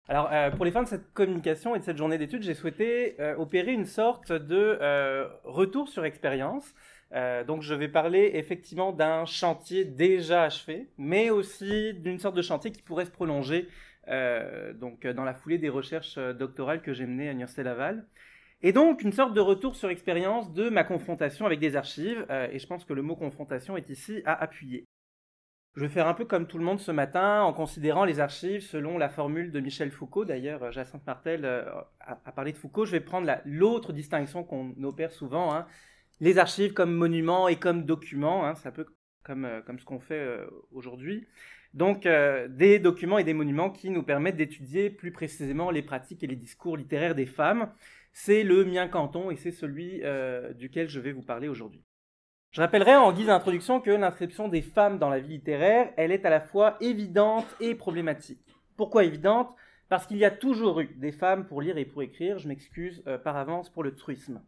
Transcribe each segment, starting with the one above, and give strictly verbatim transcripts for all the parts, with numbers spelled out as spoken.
Alors, euh, pour les fins de cette communication et de cette journée d'études, j'ai souhaité euh, opérer une sorte de euh, retour sur expérience. Euh, donc, je vais parler effectivement d'un chantier déjà achevé, mais aussi d'une sorte de chantier qui pourrait se prolonger euh, donc, dans la foulée des recherches doctorales que j'ai menées à l'Université Laval. Et donc, une sorte de retour sur expérience de ma confrontation avec des archives, euh, et je pense que le mot confrontation est ici à appuyer. Je vais faire un peu comme tout le monde ce matin, en considérant les archives selon la formule de Michel Foucault. D'ailleurs, Jacinthe Martel euh, a, a parlé de Foucault. Je vais prendre la, l'autre distinction qu'on opère souvent, hein, les archives comme monuments et comme documents. Hein, c'est un peu comme, euh, comme ce qu'on fait euh, aujourd'hui. Donc, euh, des documents et des monuments qui nous permettent d'étudier plus précisément les pratiques et les discours littéraires des femmes. C'est le mien canton et c'est celui euh, duquel je vais vous parler aujourd'hui. Je rappellerai en guise d'introduction que l'inscription des femmes dans la vie littéraire, elle est à la fois évidente et problématique. Pourquoi évidente ? Parce qu'il y a toujours eu des femmes pour lire et pour écrire, je m'excuse euh, par avance pour le truisme.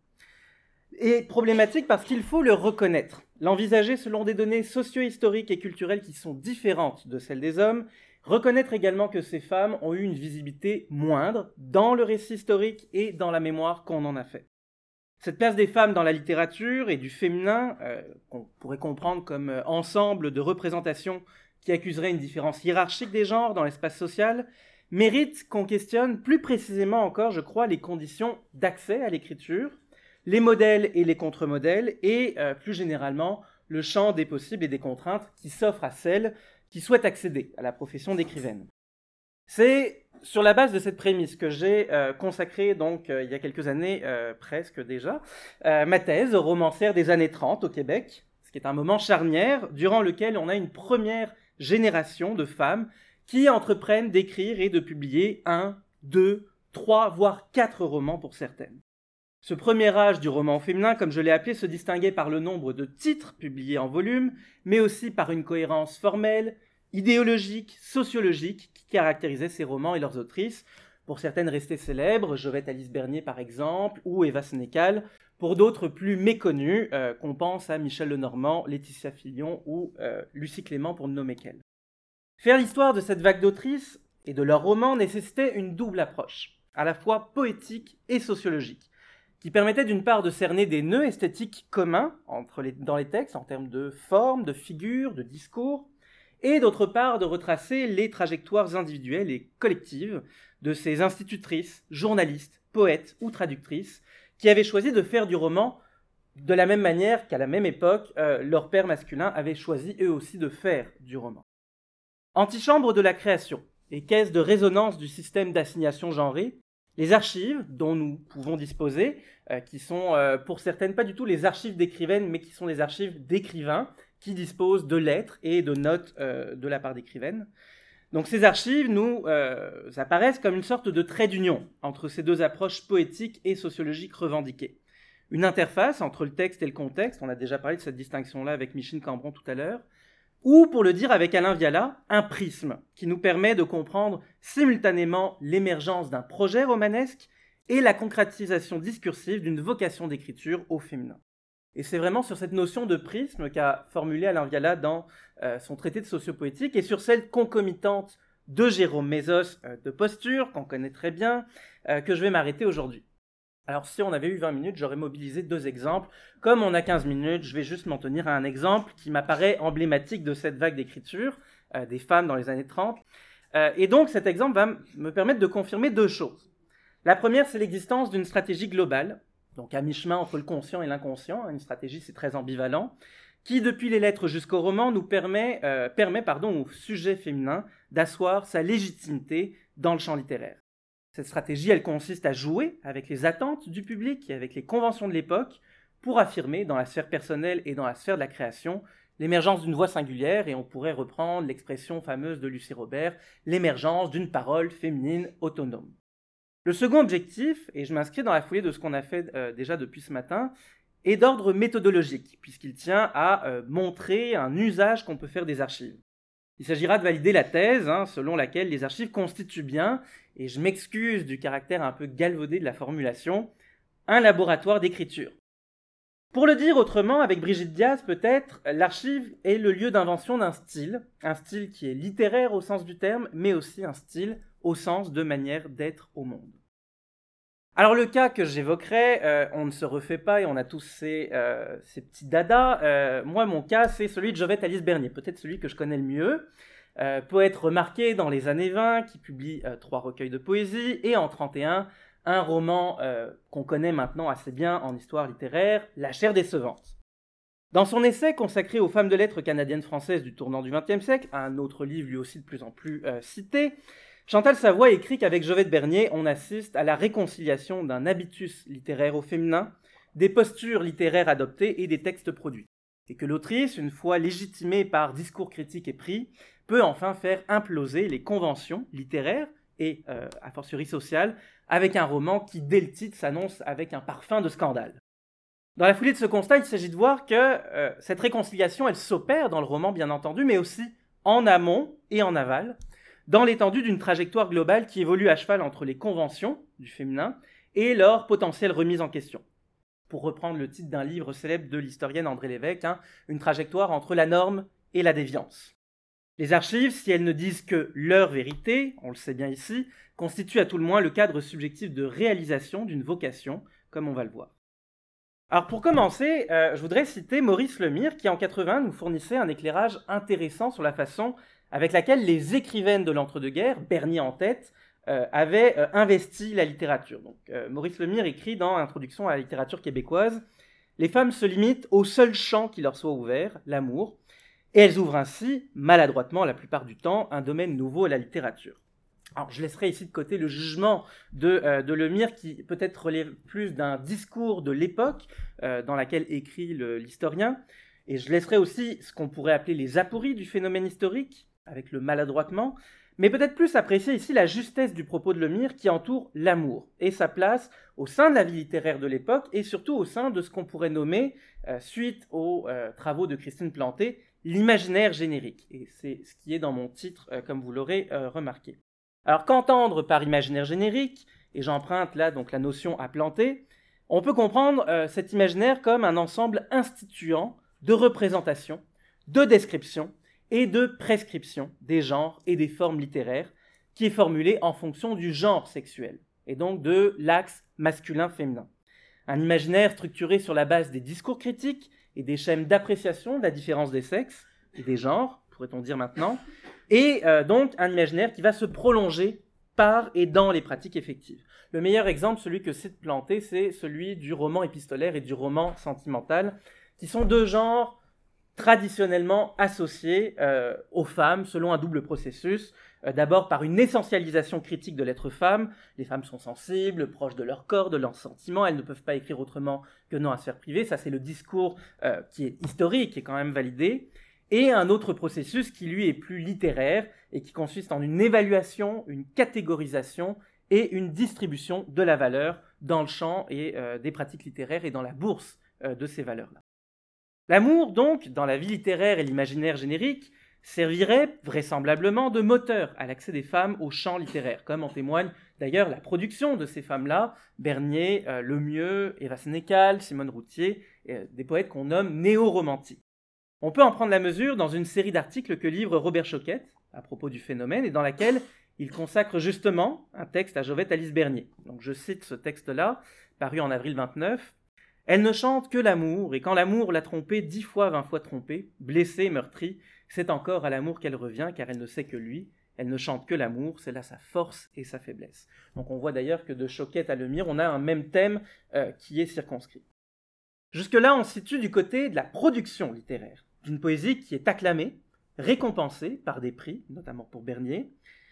Et problématique parce qu'il faut le reconnaître, l'envisager selon des données socio-historiques et culturelles qui sont différentes de celles des hommes, reconnaître également que ces femmes ont eu une visibilité moindre dans le récit historique et dans la mémoire qu'on en a fait. Cette place des femmes dans la littérature et du féminin, euh, qu'on pourrait comprendre comme euh, ensemble de représentations qui accuseraient une différence hiérarchique des genres dans l'espace social, mérite qu'on questionne plus précisément encore, je crois, les conditions d'accès à l'écriture, les modèles et les contre-modèles, et euh, plus généralement, le champ des possibles et des contraintes qui s'offrent à celles qui souhaitent accéder à la profession d'écrivaine. C'est sur la base de cette prémisse que j'ai euh, consacré, donc, euh, il y a quelques années, euh, presque déjà, euh, ma thèse aux romancières des années trente au Québec, ce qui est un moment charnière durant lequel on a une première génération de femmes qui entreprennent d'écrire et de publier un, deux, trois, voire quatre romans pour certaines. Ce premier âge du roman féminin, comme je l'ai appelé, se distinguait par le nombre de titres publiés en volume, mais aussi par une cohérence formelle, idéologique, sociologique, qui caractérisait ces romans et leurs autrices. Pour certaines restées célèbres, Jovette Alice Bernier par exemple, ou Eva Sénécal. Pour d'autres plus méconnues, euh, qu'on pense à Michel Lenormand, Laetitia Fillon ou euh, Lucie Clément pour ne nommer qu'elles. Faire l'histoire de cette vague d'autrices et de leurs romans nécessitait une double approche, à la fois poétique et sociologique, qui permettait d'une part de cerner des nœuds esthétiques communs entre les, dans les textes en termes de forme, de figure, de discours, et d'autre part de retracer les trajectoires individuelles et collectives de ces institutrices, journalistes, poètes ou traductrices qui avaient choisi de faire du roman de la même manière qu'à la même époque, euh, leurs pères masculins avaient choisi eux aussi de faire du roman. Antichambre de la création et caisse de résonance du système d'assignation genrée, les archives dont nous pouvons disposer, euh, qui sont euh, pour certaines pas du tout les archives d'écrivaines, mais qui sont les archives d'écrivains, qui disposent de lettres et de notes euh, de la part d'écrivaines. Donc ces archives nous euh, apparaissent comme une sorte de trait d'union entre ces deux approches poétiques et sociologiques revendiquées. Une interface entre le texte et le contexte, on a déjà parlé de cette distinction-là avec Micheline Cambron tout à l'heure, ou pour le dire avec Alain Viala, un prisme qui nous permet de comprendre simultanément l'émergence d'un projet romanesque et la concrétisation discursive d'une vocation d'écriture au féminin. Et c'est vraiment sur cette notion de prisme qu'a formulé Alain Viala dans euh, son traité de sociopoétique et sur celle concomitante de Jérôme Mésos euh, de Posture, qu'on connaît très bien, euh, que je vais m'arrêter aujourd'hui. Alors si on avait eu vingt minutes, j'aurais mobilisé deux exemples. Comme on a quinze minutes, je vais juste m'en tenir à un exemple qui m'apparaît emblématique de cette vague d'écriture euh, des femmes dans les années trente. Euh, et donc cet exemple va m- me permettre de confirmer deux choses. La première, c'est l'existence d'une stratégie globale, donc à mi-chemin entre le conscient et l'inconscient, une stratégie c'est très ambivalent, qui depuis les lettres jusqu'au roman nous permet, euh, permet pardon, au sujet féminin d'asseoir sa légitimité dans le champ littéraire. Cette stratégie, elle consiste à jouer avec les attentes du public et avec les conventions de l'époque pour affirmer dans la sphère personnelle et dans la sphère de la création l'émergence d'une voix singulière, et on pourrait reprendre l'expression fameuse de Lucie Robert, l'émergence d'une parole féminine autonome. Le second objectif, et je m'inscris dans la foulée de ce qu'on a fait euh, déjà depuis ce matin, est d'ordre méthodologique, puisqu'il tient à euh, montrer un usage qu'on peut faire des archives. Il s'agira de valider la thèse, hein, selon laquelle les archives constituent bien, et je m'excuse du caractère un peu galvaudé de la formulation, un laboratoire d'écriture. Pour le dire autrement, avec Brigitte Diaz, peut-être, l'archive est le lieu d'invention d'un style, un style qui est littéraire au sens du terme, mais aussi un style au sens de manière d'être au monde. Alors le cas que j'évoquerai, euh, on ne se refait pas et on a tous ces, euh, ces petits dadas. Euh, moi, mon cas, c'est celui de Jovette Alice Bernier, peut-être celui que je connais le mieux. Euh, poète remarqué dans les années vingt, qui publie euh, trois recueils de poésie, et en trente et un, un roman euh, qu'on connaît maintenant assez bien en histoire littéraire, La chair décevante. Dans son essai consacré aux femmes de lettres canadiennes-françaises du tournant du vingtième siècle, un autre livre lui aussi de plus en plus euh, cité, Chantal Savoie écrit qu'avec Jovette Bernier, on assiste à la réconciliation d'un habitus littéraire au féminin, des postures littéraires adoptées et des textes produits. Et que l'autrice, une fois légitimée par discours critiques et prix, peut enfin faire imploser les conventions littéraires et, euh, a fortiori sociales, avec un roman qui, dès le titre, s'annonce avec un parfum de scandale. Dans la foulée de ce constat, il s'agit de voir que euh, cette réconciliation, elle s'opère dans le roman, bien entendu, mais aussi en amont et en aval, dans l'étendue d'une trajectoire globale qui évolue à cheval entre les conventions du féminin et leur potentielle remise en question. Pour reprendre le titre d'un livre célèbre de l'historienne André Lévesque, hein, une trajectoire entre la norme et la déviance. Les archives, si elles ne disent que leur vérité, on le sait bien ici, constituent à tout le moins le cadre subjectif de réalisation d'une vocation, comme on va le voir. Alors pour commencer, euh, je voudrais citer Maurice Lemire, qui en quatre-vingts nous fournissait un éclairage intéressant sur la façon avec laquelle les écrivaines de l'entre-deux-guerres, Bernier en tête, euh, avaient euh, investi la littérature. Donc, euh, Maurice Lemire écrit dans Introduction à la littérature québécoise « Les femmes se limitent au seul champ qui leur soit ouvert, l'amour, et elles ouvrent ainsi, maladroitement la plupart du temps, un domaine nouveau à la littérature. » Alors, je laisserai ici de côté le jugement de, euh, de Lemire, qui peut-être relève plus d'un discours de l'époque euh, dans laquelle écrit le, l'historien, et je laisserai aussi ce qu'on pourrait appeler les apories du phénomène historique, avec le maladroitement, mais peut-être plus apprécier ici la justesse du propos de Lemire qui entoure l'amour et sa place au sein de la vie littéraire de l'époque et surtout au sein de ce qu'on pourrait nommer, euh, suite aux euh, travaux de Christine Planté, l'imaginaire générique. Et c'est ce qui est dans mon titre, euh, comme vous l'aurez euh, remarqué. Alors qu'entendre par imaginaire générique, et j'emprunte là donc la notion à Planté, on peut comprendre euh, cet imaginaire comme un ensemble instituant de représentation, de description, et de prescription des genres et des formes littéraires, qui est formulée en fonction du genre sexuel, et donc de l'axe masculin-féminin. Un imaginaire structuré sur la base des discours critiques et des schèmes d'appréciation de la différence des sexes et des genres, pourrait-on dire maintenant, et euh, donc un imaginaire qui va se prolonger par et dans les pratiques effectives. Le meilleur exemple, celui que cite Planté, c'est celui du roman épistolaire et du roman sentimental, qui sont deux genres traditionnellement associés euh, aux femmes selon un double processus. Euh, d'abord par une essentialisation critique de l'être femme. Les femmes sont sensibles, proches de leur corps, de leurs sentiments, elles ne peuvent pas écrire autrement que non à sphère privée. Ça, c'est le discours euh, qui est historique et quand même validé. Et un autre processus qui, lui, est plus littéraire et qui consiste en une évaluation, une catégorisation et une distribution de la valeur dans le champ et, euh, des pratiques littéraires et dans la bourse euh, de ces valeurs-là. L'amour, donc, dans la vie littéraire et l'imaginaire générique, servirait vraisemblablement de moteur à l'accès des femmes au champ littéraire, comme en témoigne d'ailleurs la production de ces femmes-là, Bernier, euh, Lemieux, Eva Sénécal, Simone Routhier, euh, des poètes qu'on nomme néo-romantiques. On peut en prendre la mesure dans une série d'articles que livre Robert Choquette à propos du phénomène et dans laquelle il consacre justement un texte à Jovette Alice Bernier. Donc je cite ce texte-là, paru en avril vingt-neuf. « Elle ne chante que l'amour, et quand l'amour l'a trompée dix fois, vingt fois trompée, blessée, meurtrie, c'est encore à l'amour qu'elle revient, car elle ne sait que lui. Elle ne chante que l'amour, c'est là sa force et sa faiblesse. » Donc on voit d'ailleurs que de Choquette à Lemire, on a un même thème euh, qui est circonscrit. Jusque-là, on se situe du côté de la production littéraire, d'une poésie qui est acclamée, récompensée par des prix, notamment pour Bernier.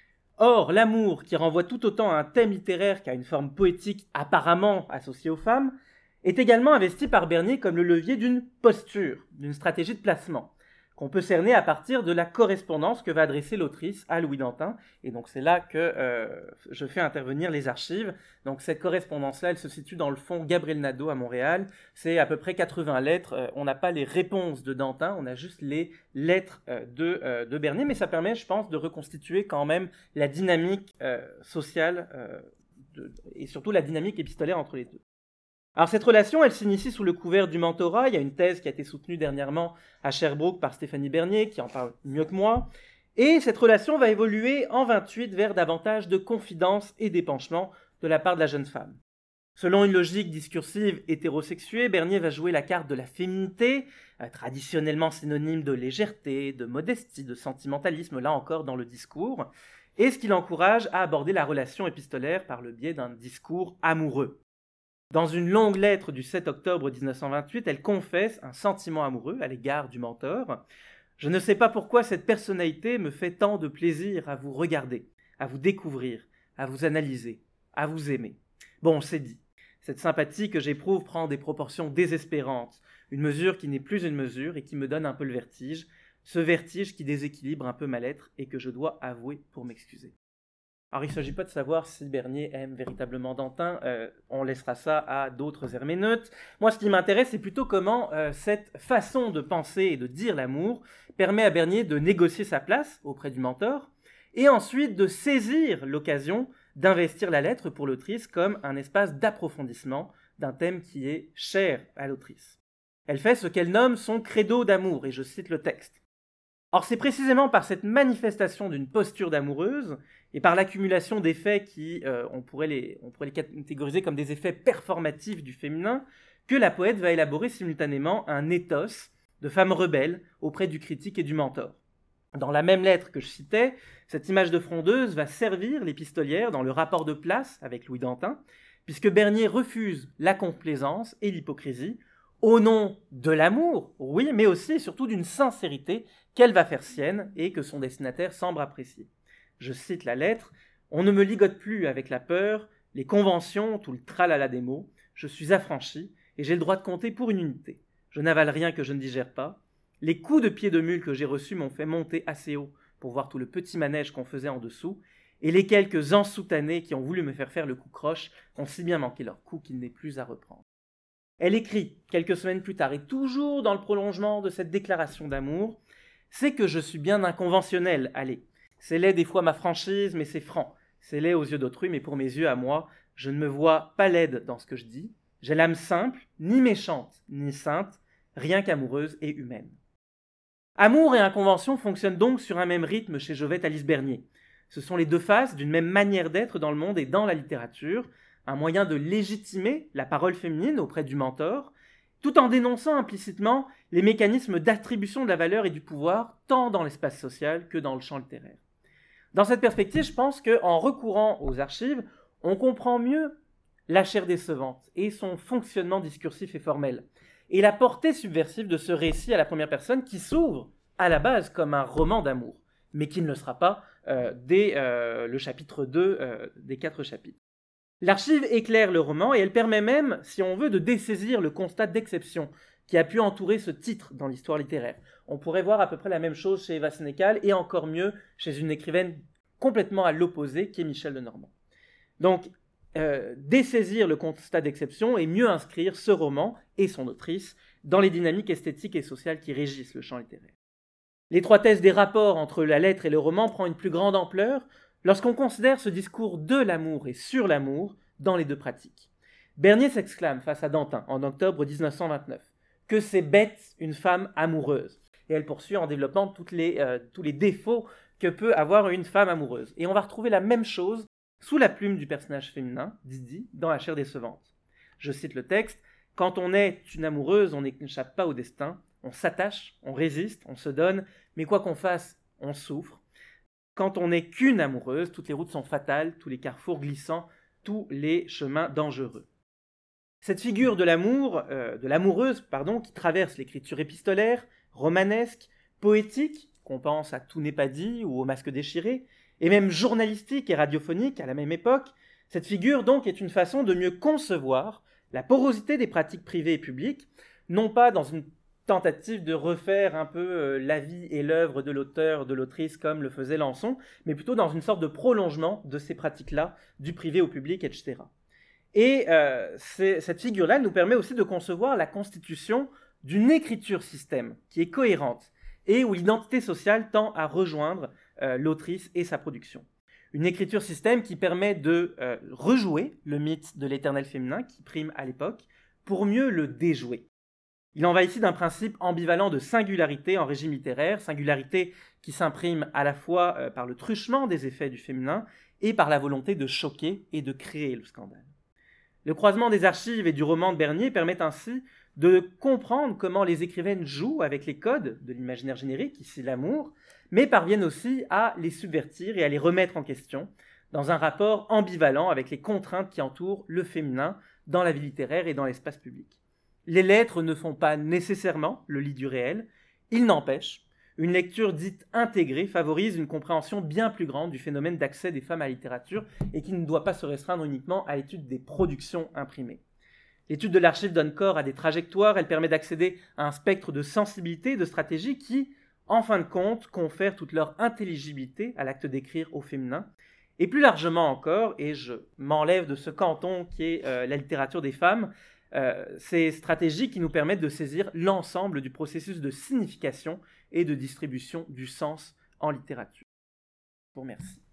Or, l'amour, qui renvoie tout autant à un thème littéraire qu'à une forme poétique apparemment associée aux femmes, est également investi par Bernier comme le levier d'une posture, d'une stratégie de placement, qu'on peut cerner à partir de la correspondance que va adresser l'autrice à Louis Dantin. Et donc c'est là que euh, je fais intervenir les archives. Donc cette correspondance-là, elle se situe dans le fonds Gabriel Nadeau à Montréal. C'est à peu près quatre-vingts lettres. Euh, on n'a pas les réponses de Dantin, on a juste les lettres euh, de, euh, de Bernier. Mais ça permet, je pense, de reconstituer quand même la dynamique euh, sociale euh, de, et surtout la dynamique épistolaire entre les deux. Alors cette relation, elle s'initie sous le couvert du mentorat. Il y a une thèse qui a été soutenue dernièrement à Sherbrooke par Stéphanie Bernier, qui en parle mieux que moi. Et cette relation va évoluer en vingt-huit vers davantage de confidence et d'épanchement de la part de la jeune femme. Selon une logique discursive hétérosexuée, Bernier va jouer la carte de la féminité, euh, traditionnellement synonyme de légèreté, de modestie, de sentimentalisme, là encore dans le discours, et ce qui l'encourage à aborder la relation épistolaire par le biais d'un discours amoureux. Dans une longue lettre du sept octobre dix-neuf cent vingt-huit, elle confesse un sentiment amoureux à l'égard du mentor. « Je ne sais pas pourquoi cette personnalité me fait tant de plaisir à vous regarder, à vous découvrir, à vous analyser, à vous aimer. » Bon, c'est dit. Cette sympathie que j'éprouve prend des proportions désespérantes, une mesure qui n'est plus une mesure et qui me donne un peu le vertige, ce vertige qui déséquilibre un peu ma lettre et que je dois avouer pour m'excuser. Alors il ne s'agit pas de savoir si Bernier aime véritablement Dantin, euh, on laissera ça à d'autres herméneutes. Moi ce qui m'intéresse c'est plutôt comment euh, cette façon de penser et de dire l'amour permet à Bernier de négocier sa place auprès du mentor et ensuite de saisir l'occasion d'investir la lettre pour l'autrice comme un espace d'approfondissement d'un thème qui est cher à l'autrice. Elle fait ce qu'elle nomme son credo d'amour, et je cite le texte. Or c'est précisément par cette manifestation d'une posture d'amoureuse et par l'accumulation d'effets qui, euh, on, pourrait les, on pourrait les catégoriser comme des effets performatifs du féminin, que la poète va élaborer simultanément un éthos de femme rebelle auprès du critique et du mentor. Dans la même lettre que je citais, cette image de frondeuse va servir l'épistolière dans le rapport de place avec Louis Dantin, puisque Bernier refuse la complaisance et l'hypocrisie au nom de l'amour, oui, mais aussi et surtout d'une sincérité qu'elle va faire sienne et que son destinataire semble apprécier. Je cite la lettre, « On ne me ligote plus avec la peur, les conventions, tout le tralala des mots, je suis affranchi et j'ai le droit de compter pour une unité. Je n'avale rien que je ne digère pas. Les coups de pied de mule que j'ai reçus m'ont fait monter assez haut pour voir tout le petit manège qu'on faisait en dessous, et les quelques ensoutanés qui ont voulu me faire faire le coup croche ont si bien manqué leur coup qu'il n'est plus à reprendre. » Elle écrit, quelques semaines plus tard, et toujours dans le prolongement de cette déclaration d'amour, « C'est que je suis bien inconventionnel, allez. C'est laid des fois ma franchise, mais c'est franc. C'est laid aux yeux d'autrui, mais pour mes yeux à moi, je ne me vois pas laide dans ce que je dis. J'ai l'âme simple, ni méchante, ni sainte, rien qu'amoureuse et humaine. » Amour et inconvention fonctionnent donc sur un même rythme chez Jovette Alice Bernier. Ce sont les deux faces d'une même manière d'être dans le monde et dans la littérature, un moyen de légitimer la parole féminine auprès du mentor, tout en dénonçant implicitement les mécanismes d'attribution de la valeur et du pouvoir, tant dans l'espace social que dans le champ littéraire. Dans cette perspective, je pense qu'en recourant aux archives, on comprend mieux La chair décevante et son fonctionnement discursif et formel, et la portée subversive de ce récit à la première personne qui s'ouvre à la base comme un roman d'amour, mais qui ne le sera pas euh, dès euh, le chapitre deux euh, des quatre chapitres. L'archive éclaire le roman et elle permet même, si on veut, de dessaisir le constat d'exception qui a pu entourer ce titre dans l'histoire littéraire. On pourrait voir à peu près la même chose chez Eva Sénécal et encore mieux chez une écrivaine complètement à l'opposé qui est Michel Lenormand. Donc, euh, dessaisir le constat d'exception et mieux inscrire ce roman et son autrice dans les dynamiques esthétiques et sociales qui régissent le champ littéraire. L'étroitesse des rapports entre la lettre et le roman prend une plus grande ampleur lorsqu'on considère ce discours de l'amour et sur l'amour dans les deux pratiques. Bernier s'exclame face à Dantin en octobre dix-neuf cent vingt-neuf que c'est bête une femme amoureuse. Et elle poursuit en développant toutes les, euh, tous les défauts que peut avoir une femme amoureuse. Et on va retrouver la même chose sous la plume du personnage féminin, Didi, dans La chair décevante. Je cite le texte, « Quand on est une amoureuse, on n'échappe pas au destin, on s'attache, on résiste, on se donne, mais quoi qu'on fasse, on souffre. Quand on n'est qu'une amoureuse, toutes les routes sont fatales, tous les carrefours glissants, tous les chemins dangereux. » Cette figure de l'amour, euh, de l'amoureuse, pardon, qui traverse l'écriture épistolaire, romanesque, poétique, qu'on pense à Tout n'est pas dit ou au Masque déchiré, et même journalistique et radiophonique à la même époque, cette figure donc est une façon de mieux concevoir la porosité des pratiques privées et publiques, non pas dans une tentative de refaire un peu euh, la vie et l'œuvre de l'auteur, de l'autrice comme le faisait Lançon, mais plutôt dans une sorte de prolongement de ces pratiques-là, du privé au public, et cetera. Et euh, cette figure-là nous permet aussi de concevoir la constitution d'une écriture-système qui est cohérente et où l'identité sociale tend à rejoindre euh, l'autrice et sa production. Une écriture-système qui permet de euh, rejouer le mythe de l'éternel féminin qui prime à l'époque, pour mieux le déjouer. Il en va ici d'un principe ambivalent de singularité en régime littéraire, singularité qui s'imprime à la fois euh, par le truchement des effets du féminin et par la volonté de choquer et de créer le scandale. Le croisement des archives et du roman de Bernier permet ainsi de comprendre comment les écrivaines jouent avec les codes de l'imaginaire générique, ici l'amour, mais parviennent aussi à les subvertir et à les remettre en question dans un rapport ambivalent avec les contraintes qui entourent le féminin dans la vie littéraire et dans l'espace public. Les lettres ne font pas nécessairement le lit du réel, il n'empêche, une lecture dite intégrée favorise une compréhension bien plus grande du phénomène d'accès des femmes à la littérature et qui ne doit pas se restreindre uniquement à l'étude des productions imprimées. L'étude de l'archive donne corps à des trajectoires, elle permet d'accéder à un spectre de sensibilité et de stratégie qui, en fin de compte, confèrent toute leur intelligibilité à l'acte d'écrire au féminin. Et plus largement encore, et je m'enlève de ce canton qui est euh, la littérature des femmes, euh, ces stratégies qui nous permettent de saisir l'ensemble du processus de signification et de distribution du sens en littérature. Je vous remercie.